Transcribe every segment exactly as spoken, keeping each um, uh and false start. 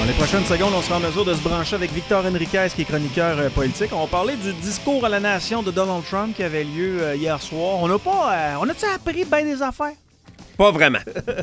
Dans les prochaines secondes, on sera en mesure de se brancher avec Victor Henriquez, qui est chroniqueur euh, politique. On va parler du discours à la nation de Donald Trump qui avait lieu euh, hier soir. On n'a pas... Euh, on a-tu appris bien des affaires? Pas vraiment.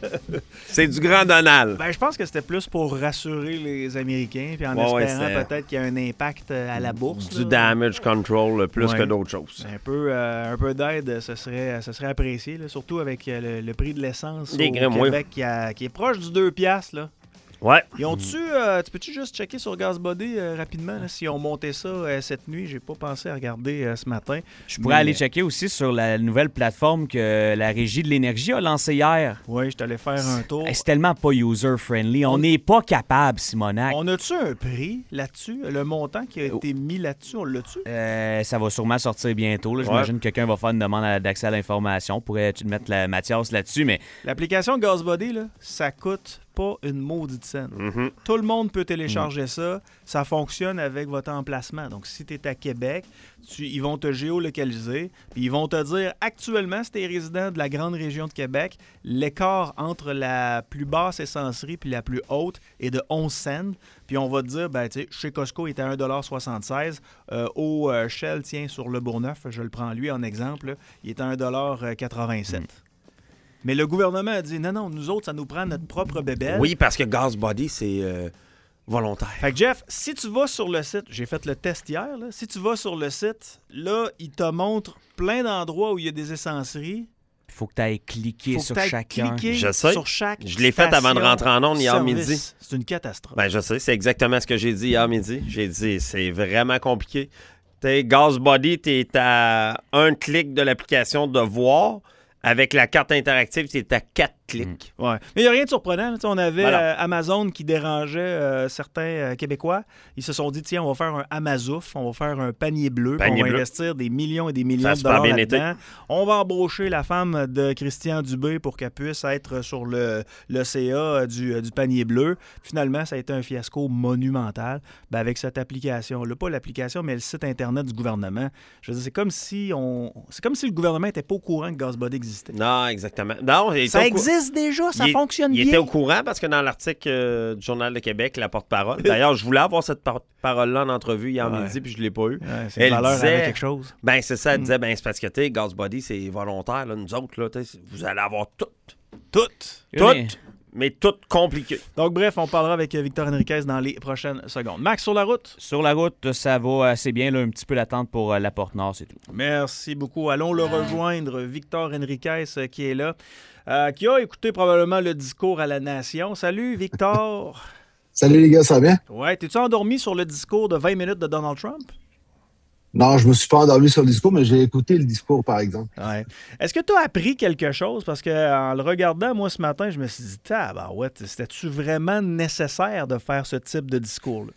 C'est du grand Donald. Ben, je pense que c'était plus pour rassurer les Américains, puis en ouais, espérant ouais, peut-être qu'il y a un impact à la bourse. Du là. damage control plus ouais. que d'autres choses. Un peu, euh, un peu d'aide, ce serait, ce serait apprécié, là, surtout avec le, le prix de l'essence Des au grammes, Québec qui, a, qui est proche du deux piastres, là. Ouais. Ils ont-tu, euh, tu peux-tu juste checker sur GasBody euh, rapidement, là, s'ils ont monté ça euh, cette nuit? J'ai pas pensé à regarder euh, ce matin. Je pourrais Mais... aller checker aussi sur la nouvelle plateforme que la Régie de l'énergie a lancée hier. Oui, je t'allais faire un tour. C'est tellement pas user-friendly. On n'est pas capable, Simonac. On a-tu un prix là-dessus? Le montant qui a été mis là-dessus, on l'a-tu? Euh, ça va sûrement sortir bientôt. Là. J'imagine ouais. que quelqu'un va faire une demande d'accès à l'information. On pourrait mettre la Mathias là-dessus, mais... L'application GasBody, là, ça coûte pas une maudite scène. Mm-hmm. Tout le monde peut télécharger mm. ça. Ça fonctionne avec votre emplacement. Donc, si tu es à Québec, tu, ils vont te géolocaliser, puis ils vont te dire, actuellement, si tu es résident de la grande région de Québec, l'écart entre la plus basse essencerie puis la plus haute est de onze cents. Puis on va te dire, ben, tu sais, chez Costco, il est à un dollar soixante-seize. Euh, au euh, Shell, tiens, sur le Bourgneuf, je le prends lui en exemple, là, il est à un dollar quatre-vingt-sept. Mm. Mais le gouvernement a dit, non, non, nous autres, ça nous prend notre propre bébelle. Oui, parce que GasBody, c'est euh, volontaire. Fait que Jeff, si tu vas sur le site, j'ai fait le test hier, là, si tu vas sur le site, là, il te montre plein d'endroits où il y a des essenceries. Il faut que tu ailles cliquer faut sur que chacun. Je sais. Sur chaque je l'ai fait avant de rentrer en onde hier service. midi. C'est une catastrophe. Ben, je sais, c'est exactement ce que j'ai dit hier midi. J'ai dit, c'est vraiment compliqué. T'sais, GasBody, tu es à un clic de l'application de voir. Avec la carte interactive, c'est à quatre clics. Mmh. Ouais. Mais il n'y a rien de surprenant. Là. On avait voilà. euh, Amazon qui dérangeait euh, certains euh, Québécois. Ils se sont dit, tiens, on va faire un Amazouf, on va faire un panier bleu, panier on va bleu. investir des millions et des millions ça de dollars bien là-dedans. été. On va embaucher la femme de Christian Dubé pour qu'elle puisse être sur le, le C A du, du panier bleu. Finalement, ça a été un fiasco monumental. Ben, avec cette application-là, pas l'application, mais le site Internet du gouvernement. Je veux dire, c'est comme si on, c'est comme si le gouvernement n'était pas au courant que GasBody existait. Non, exactement. Non, ça existe cou... déjà, ça il, fonctionne il bien. Il était au courant parce que dans l'article euh, du Journal de Québec, la porte-parole, d'ailleurs, je voulais avoir cette porte-parole-là en entrevue hier ouais. midi, puis je ne l'ai pas eu. Ouais, c'est elle valeur disait, avec quelque chose. Ben, c'est ça, elle mm. disait, ben, c'est parce que, tu sais, GasBody, c'est volontaire, là, nous autres, là, vous allez avoir tout. Tout. Tout. Mais... mais tout compliqué. Donc, bref, on parlera avec Victor Henriquez dans les prochaines secondes. Max, sur la route? Sur la route, ça va assez bien. Là, un petit peu l'attente pour euh, la Porte-Nord, c'est tout. Merci beaucoup. Allons le rejoindre. Victor Henriquez euh, qui est là, euh, qui a écouté probablement le discours à la nation. Salut, Victor. Salut, les gars, ça va bien? Ouais, t'es-tu endormi sur le discours de vingt minutes de Donald Trump? Non, je me suis pas endormi sur le discours, mais j'ai écouté le discours, par exemple. Ouais. Est-ce que tu as appris quelque chose? Parce qu'en le regardant, moi, ce matin, je me suis dit, ah, ben ouais, c'était-tu vraiment nécessaire de faire ce type de discours-là?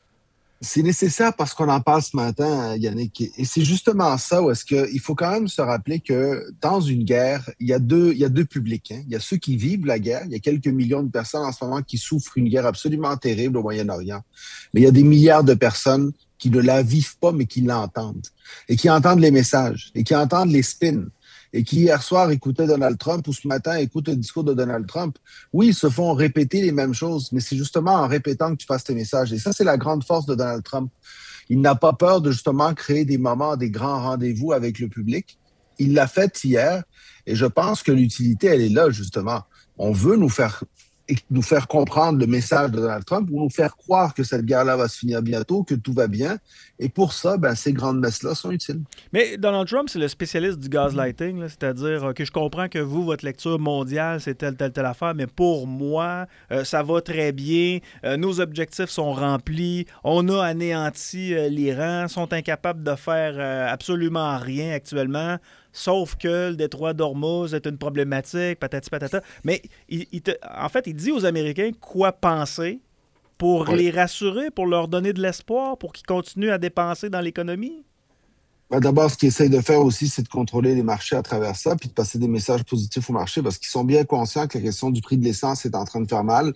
C'est nécessaire parce qu'on en parle ce matin, Yannick. Et c'est justement ça où est-ce qu'il faut quand même se rappeler que dans une guerre, il y a deux, il y a deux publics. Hein. Il y a ceux qui vivent la guerre. Il y a quelques millions de personnes en ce moment qui souffrent une guerre absolument terrible au Moyen-Orient. Mais il y a des milliards de personnes qui ne la vivent pas, mais qui l'entendent. Et qui entendent les messages, et qui entendent les spins, et qui hier soir écoutaient Donald Trump, ou ce matin écoutent le discours de Donald Trump. Oui, ils se font répéter les mêmes choses, mais c'est justement en répétant que tu passes tes messages. Et ça, c'est la grande force de Donald Trump. Il n'a pas peur de justement créer des moments, des grands rendez-vous avec le public. Il l'a fait hier, et je pense que l'utilité, elle est là, justement. On veut nous faire... et nous faire comprendre le message de Donald Trump ou nous faire croire que cette guerre-là va se finir bientôt, que tout va bien. Et pour ça, ben, ces grandes messes-là sont utiles. Mais Donald Trump, c'est le spécialiste du gaslighting, là, c'est-à-dire que je comprends que vous, votre lecture mondiale, c'est telle, telle, telle affaire, mais pour moi, euh, ça va très bien, euh, nos objectifs sont remplis, on a anéanti euh, l'Iran, sont incapables de faire euh, absolument rien actuellement. Sauf que le détroit d'Ormuz est une problématique, patati patata. Mais il, il te, en fait, il dit aux Américains quoi penser pour oui. les rassurer, pour leur donner de l'espoir, pour qu'ils continuent à dépenser dans l'économie. Ben d'abord, ce qu'ils essayent de faire aussi, c'est de contrôler les marchés à travers ça, puis de passer des messages positifs au marché, parce qu'ils sont bien conscients que la question du prix de l'essence est en train de faire mal.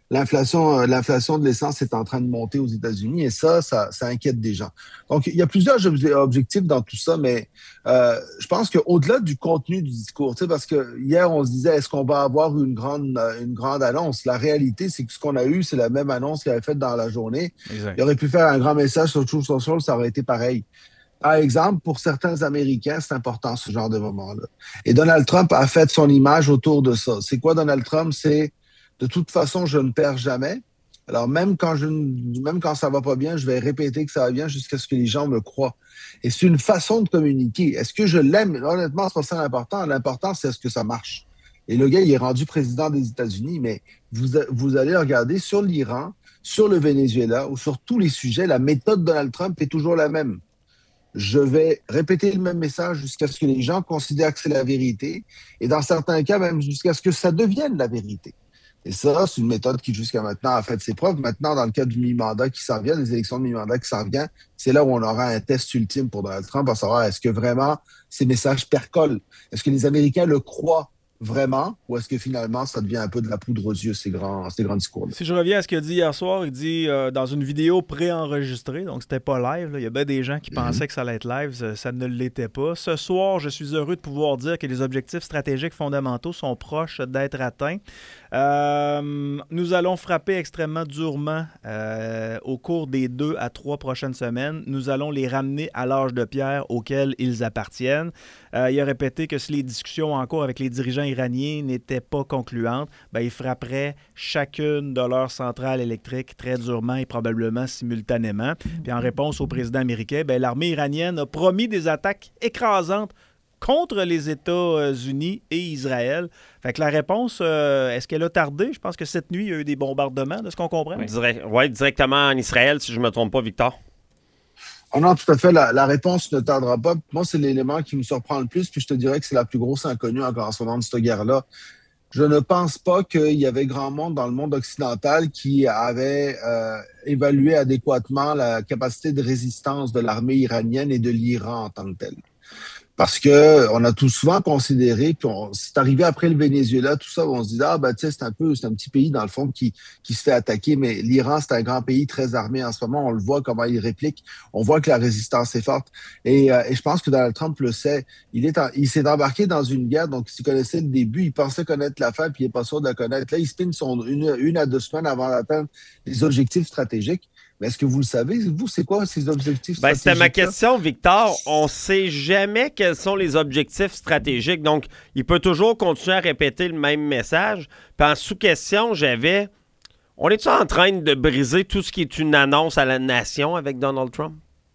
l'inflation, euh, l'inflation de l'essence est en train de monter aux États-Unis et ça, ça, ça inquiète des gens. Donc, il y a plusieurs ob- objectifs dans tout ça, mais euh, je pense qu'au-delà du contenu du discours, tu sais, parce que hier, on se disait, est-ce qu'on va avoir une grande, euh, une grande annonce? La réalité, c'est que ce qu'on a eu, c'est la même annonce qu'il avait faite dans la journée. Exact. Il aurait pu faire un grand message sur Truth Social, ça aurait été pareil. Par exemple, pour certains Américains, c'est important ce genre de moment-là. Et Donald Trump a fait son image autour de ça. C'est quoi Donald Trump? C'est de toute façon, je ne perds jamais. Alors même quand je même quand ça va pas bien, je vais répéter que ça va bien jusqu'à ce que les gens me croient. Et c'est une façon de communiquer. Est-ce que je l'aime? Honnêtement, c'est pas ça l'important. L'important, c'est est-ce que ça marche. Et le gars, il est rendu président des États-Unis, mais vous, vous allez regarder sur l'Iran, sur le Venezuela ou sur tous les sujets, la méthode de Donald Trump est toujours la même. Je vais répéter le même message jusqu'à ce que les gens considèrent que c'est la vérité et dans certains cas, même jusqu'à ce que ça devienne la vérité. Et ça, c'est une méthode qui, jusqu'à maintenant, a fait ses preuves. Maintenant, dans le cas du mi-mandat qui s'en vient, des élections de mi-mandat qui s'en vient, c'est là où on aura un test ultime pour Donald Trump, à savoir est-ce que vraiment ces messages percolent? Est-ce que les Américains le croient vraiment ou est-ce que finalement, ça devient un peu de la poudre aux yeux, ces grands, ces grands discours-là? Si je reviens à ce qu'il a dit hier soir, il dit euh, dans une vidéo préenregistrée, donc c'était pas live, là, il y a bien des gens qui mm-hmm. pensaient que ça allait être live, ça, ça ne l'était pas. Ce soir, je suis heureux de pouvoir dire que les objectifs stratégiques fondamentaux sont proches d'être atteints. Euh, nous allons frapper extrêmement durement euh, au cours des deux à trois prochaines semaines. Nous allons les ramener à l'âge de pierre auquel ils appartiennent. Euh, il a répété que si les discussions en cours avec les dirigeants iraniens n'étaient pas concluantes, ben, il frapperait chacune de leurs centrales électriques très durement et probablement simultanément. Puis en réponse au président américain, ben, l'armée iranienne a promis des attaques écrasantes contre les États-Unis et Israël. Fait que la réponse, euh, est-ce qu'elle a tardé? Je pense que cette nuit, il y a eu des bombardements, de ce qu'on comprend. Oui, Direct, ouais, directement en Israël, si je ne me trompe pas, Victor. Oh non, tout à fait. La, la réponse ne tardera pas. Moi, c'est l'élément qui me surprend le plus, puis je te dirais que c'est la plus grosse inconnue encore en ce moment de cette guerre-là. Je ne pense pas qu'il y avait grand monde dans le monde occidental qui avait euh, évalué adéquatement la capacité de résistance de l'armée iranienne et de l'Iran en tant que telle. Parce que on a tout souvent considéré, puis on, c'est arrivé après le Venezuela, tout ça, où on se dit ah ben tu sais c'est un peu c'est un petit pays dans le fond qui qui se fait attaquer, mais l'Iran c'est un grand pays très armé en ce moment, on le voit comment il réplique, on voit que la résistance est forte et, euh, et je pense que Donald Trump le sait, il est en, il s'est embarqué dans une guerre donc s'il connaissait le début, il pensait connaître la fin puis il est pas sûr de la connaître. Là il spin son une une à deux semaines avant d'atteindre les objectifs stratégiques. Mais est-ce que vous le savez, vous, c'est quoi ces objectifs ben, stratégiques? C'était ma question, Victor. On ne sait jamais quels sont les objectifs stratégiques. Donc, il peut toujours continuer à répéter le même message. Puis en sous-question, j'avais... On est-tu en train de briser tout ce qui est une annonce à la nation avec Donald Trump?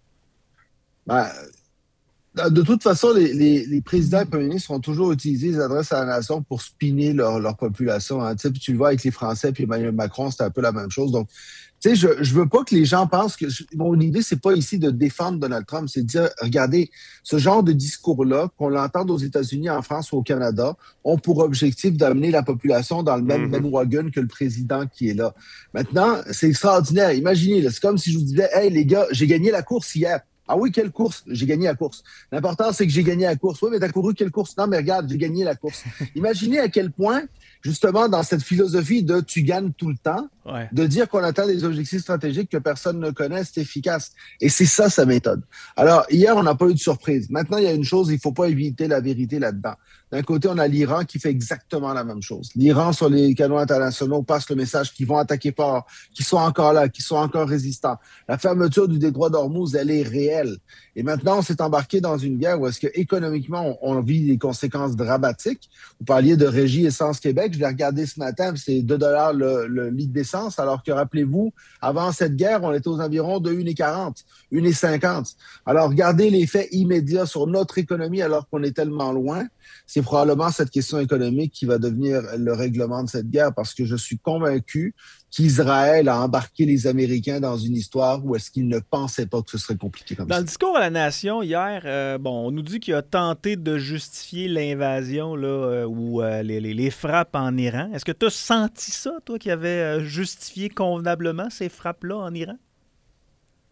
Ben, de toute façon, les, les, les présidents et premiers ministres ont toujours utilisé les adresses à la nation pour spinner leur, leur population. Hein. Tu sais, puis tu le vois avec les Français puis Emmanuel Macron, c'était un peu la même chose. Donc, tu sais, je, je veux pas que les gens pensent que... Je, mon idée, c'est pas ici de défendre Donald Trump, c'est de dire, regardez, ce genre de discours-là, qu'on l'entende aux États-Unis, en France ou au Canada, ont pour objectif d'amener la population dans le même Mm-hmm. bandwagon que le président qui est là. Maintenant, c'est extraordinaire. Imaginez, là, c'est comme si je vous disais, hey, les gars, j'ai gagné la course hier. Ah oui, quelle course? J'ai gagné la course. L'important, c'est que j'ai gagné la course. Oui, mais t'as couru quelle course? Non, mais regarde, j'ai gagné la course. Imaginez à quel point, justement, dans cette philosophie de tu gagnes tout le temps, ouais. de dire qu'on atteint des objectifs stratégiques que personne ne connaît, c'est efficace. Et c'est ça, sa méthode. Alors, hier, on n'a pas eu de surprise. Maintenant, il y a une chose, il ne faut pas éviter la vérité là-dedans. D'un côté, on a l'Iran qui fait exactement la même chose. L'Iran, sur les canaux internationaux, passe le message qu'ils vont attaquer fort, qu'ils sont encore là, qu'ils sont encore résistants. La fermeture du détroit d'Ormuz, elle est réelle. Et maintenant, on s'est embarqué dans une guerre où est-ce que économiquement, on, on vit des conséquences dramatiques. Vous parliez de Régie Essence Québec. Je l'ai regardé ce matin, c'est deux dollars le, le litre d'essence, alors que, rappelez-vous, avant cette guerre, on était aux environs de un virgule quarante, un virgule cinquante. Alors, regardez l'effet immédiat sur notre économie alors qu'on est tellement loin. C'est probablement cette question économique qui va devenir le règlement de cette guerre parce que je suis convaincu qu'Israël a embarqué les Américains dans une histoire où est-ce qu'ils ne pensaient pas que ce serait compliqué comme dans ça. Dans le discours à la nation hier, euh, bon, on nous dit qu'il a tenté de justifier l'invasion là, euh, ou euh, les, les, les frappes en Iran. Est-ce que tu as senti ça, toi, qui avait justifié convenablement ces frappes-là en Iran?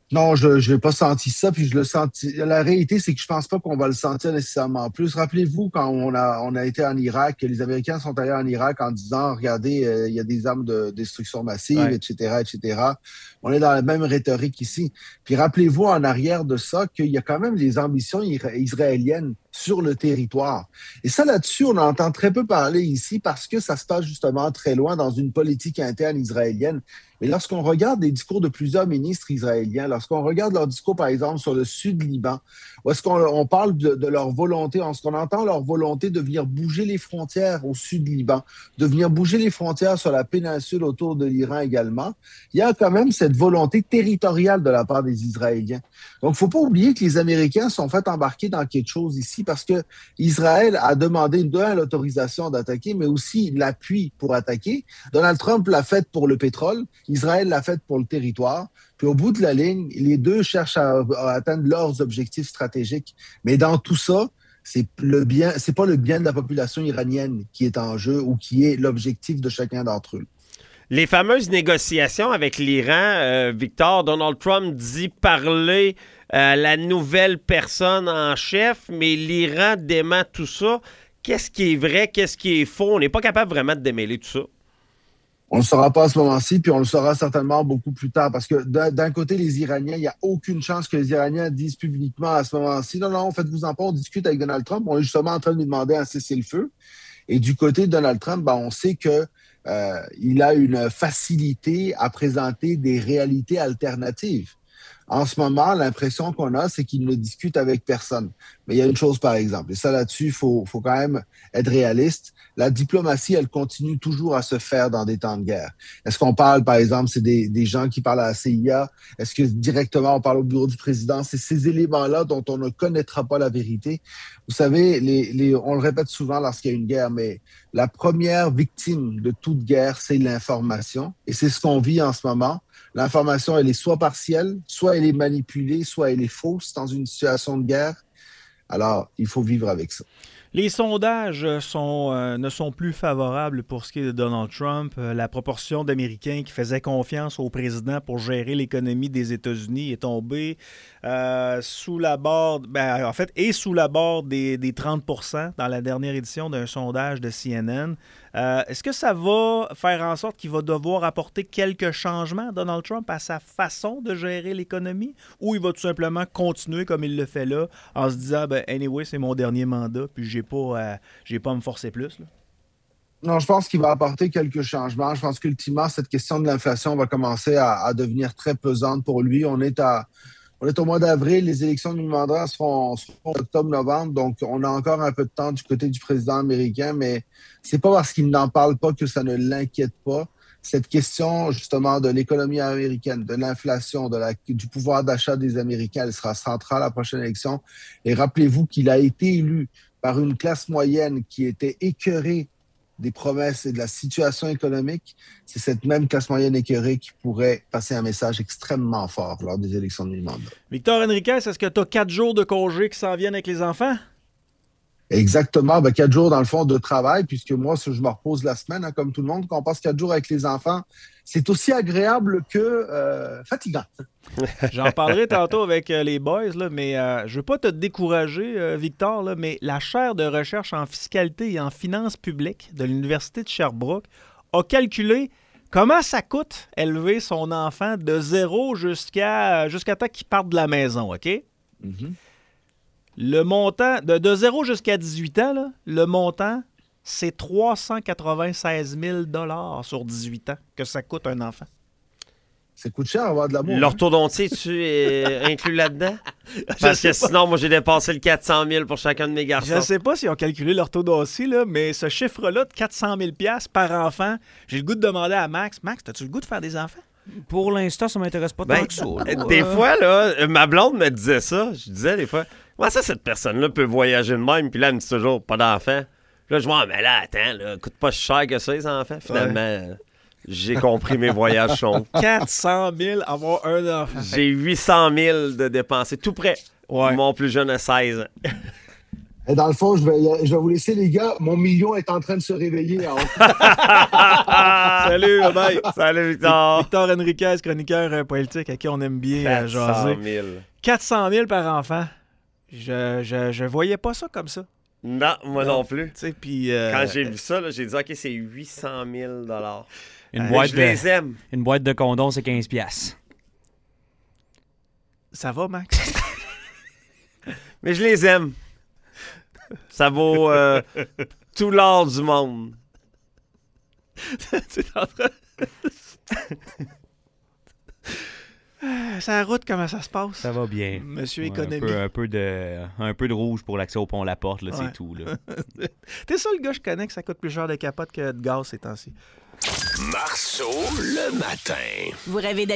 Non, je n'ai pas senti ça, puis je le senti. La réalité, c'est que je pense pas qu'on va le sentir nécessairement plus. Rappelez-vous, quand on a, on a été en Irak, que les Américains sont allés en Irak en disant, regardez, euh, il y a des armes de destruction massive, Ouais. et cetera, et cetera. On est dans la même rhétorique ici. Puis rappelez-vous en arrière de ça qu'il y a quand même des ambitions ira- israéliennes sur le territoire. Et ça, là-dessus, on entend très peu parler ici parce que ça se passe justement très loin dans une politique interne israélienne. Mais lorsqu'on regarde les discours de plusieurs ministres israéliens, lorsqu'on regarde leur discours, par exemple, sur le sud Liban, où est-ce qu'on on parle de, de leur volonté, lorsqu'on entend leur volonté de venir bouger les frontières au sud Liban, de venir bouger les frontières sur la péninsule autour de l'Iran également, il y a quand même cette volonté territoriale de la part des Israéliens. Donc, il ne faut pas oublier que les Américains sont fait embarquer dans quelque chose ici parce que Israël a demandé de un, l'autorisation d'attaquer, mais aussi l'appui pour attaquer. Donald Trump l'a fait pour le pétrole. Israël l'a fait pour le territoire. Puis au bout de la ligne, les deux cherchent à, à atteindre leurs objectifs stratégiques. Mais dans tout ça, c'est le bien, c'est pas le bien de la population iranienne qui est en jeu ou qui est l'objectif de chacun d'entre eux. Les fameuses négociations avec l'Iran, euh, Victor, Donald Trump dit parler à la nouvelle personne en chef, mais l'Iran dément tout ça. Qu'est-ce qui est vrai, qu'est-ce qui est faux? On n'est pas capable vraiment de démêler tout ça. On ne le saura pas à ce moment-ci, puis on le saura certainement beaucoup plus tard, parce que d'un, d'un côté, les Iraniens, il n'y a aucune chance que les Iraniens disent publiquement à ce moment-ci, non, non, faites-vous-en pas, on discute avec Donald Trump, on est justement en train de lui demander un cessez-le-feu. Et du côté de Donald Trump, ben, on sait que euh, il a une facilité à présenter des réalités alternatives. En ce moment, l'impression qu'on a, c'est qu'il ne discute avec personne. Mais il y a une chose, par exemple, et ça là-dessus, il faut, faut quand même être réaliste. La diplomatie, elle continue toujours à se faire dans des temps de guerre. Est-ce qu'on parle, par exemple, c'est des, des gens qui parlent à la C I A? Est-ce que directement on parle au bureau du président? C'est ces éléments-là dont on ne connaîtra pas la vérité. Vous savez, les, les, on le répète souvent lorsqu'il y a une guerre, mais la première victime de toute guerre, c'est l'information. Et c'est ce qu'on vit en ce moment. L'information, elle est soit partielle, soit elle est manipulée, soit elle est fausse dans une situation de guerre. Alors, il faut vivre avec ça. Les sondages sont, euh, ne sont plus favorables pour ce qui est de Donald Trump. Euh, la proportion d'Américains qui faisaient confiance au président pour gérer l'économie des États-Unis est tombée euh, sous la barre, ben, en fait, et sous la barre des, des trente pour cent dans la dernière édition d'un sondage de C N N. Euh, est-ce que ça va faire en sorte qu'il va devoir apporter quelques changements, Donald Trump, à sa façon de gérer l'économie, ou il va tout simplement continuer comme il le fait là, en se disant, ben, anyway, c'est mon dernier mandat, puis j'ai pas, euh, j'ai pas à me forcer plus, là? Non, je pense qu'il va apporter quelques changements. Je pense qu'ultimement, cette question de l'inflation va commencer à, à devenir très pesante pour lui. On est à On est au mois d'avril, les élections du mandat seront, seront en octobre-novembre, donc on a encore un peu de temps du côté du président américain, mais c'est pas parce qu'il n'en parle pas que ça ne l'inquiète pas. Cette question, justement, de l'économie américaine, de l'inflation, de la, du pouvoir d'achat des Américains, elle sera centrale à la prochaine élection. Et rappelez-vous qu'il a été élu par une classe moyenne qui était écœurée des promesses et de la situation économique. C'est cette même classe moyenne écœurée qui pourrait passer un message extrêmement fort lors des élections de mi-mandat. Victor Henriquez, est-ce que tu as quatre jours de congé qui s'en viennent avec les enfants? Exactement. Ben, quatre jours, dans le fond, de travail, puisque moi, je me repose la semaine, hein, comme tout le monde. Quand on passe quatre jours avec les enfants, c'est aussi agréable que euh, fatigant. J'en parlerai tantôt avec euh, les boys, là, mais euh, je ne veux pas te décourager, euh, Victor, là, mais la chaire de recherche en fiscalité et en finances publiques de l'Université de Sherbrooke a calculé comment ça coûte élever son enfant de zéro jusqu'à jusqu'à temps qu'il parte de la maison, OK? Mm-hmm. Le montant, de, de zéro jusqu'à dix-huit ans, là, le montant, c'est trois cent quatre-vingt-seize mille dollars sur dix-huit ans que ça coûte un enfant. Ça coûte cher avoir de l'amour. L'orthodontie, tu es inclus là-dedans? Parce que sinon, moi, j'ai dépassé le quatre cent mille pour chacun de mes garçons. Je ne sais pas s'ils ont calculé l'orthodontie, là, mais ce chiffre-là de quatre cent mille dollars par enfant, j'ai le goût de demander à Max, Max, as-tu le goût de faire des enfants? Pour l'instant, ça m'intéresse pas Ben, tant que ça. là. des Euh, fois, là, ma blonde me disait ça. Je disais des fois, comment ça, cette personne-là peut voyager de même? Puis là, elle me dit toujours, pas d'enfants. Là, je vois, mais là, attends, là, coûte pas si cher que ça, les enfants. Finalement, ouais. J'ai compris mes voyages sont. quatre cent mille avoir un enfant. J'ai huit cent mille de dépenser, tout près. Ouais. Mon plus jeune a seize ans. Et dans le fond, je vais, je vais vous laisser, les gars. Mon million est en train de se réveiller. En haut. Salut, bye. Salut, Victor. Victor Enriquez, chroniqueur euh, politique à qui on aime bien euh, quatre cent jaser. mille. quatre cent mille par enfant. Je, je, je voyais pas ça comme ça. Non, moi non, non plus. Tu sais, puis... Euh, Quand j'ai vu ça, là, j'ai dit, OK, c'est huit cent mille dollars. Une, Euh, boîte je de, les aime. une boîte de condoms, c'est quinze piastres. Ça va, Max? Mais je les aime. Ça vaut euh, tout l'or du monde. Tu es en train... C'est la route, comment ça se passe? Ça va bien. Monsieur Ouais, économie. un, peu, un, peu de, un peu de rouge pour l'accès au pont La Porte, là, Ouais. c'est tout. Là. T'es ça le gars que je connais que ça coûte plus cher de capote que de gaz ces temps-ci. Marceau, le matin. Vous rêvez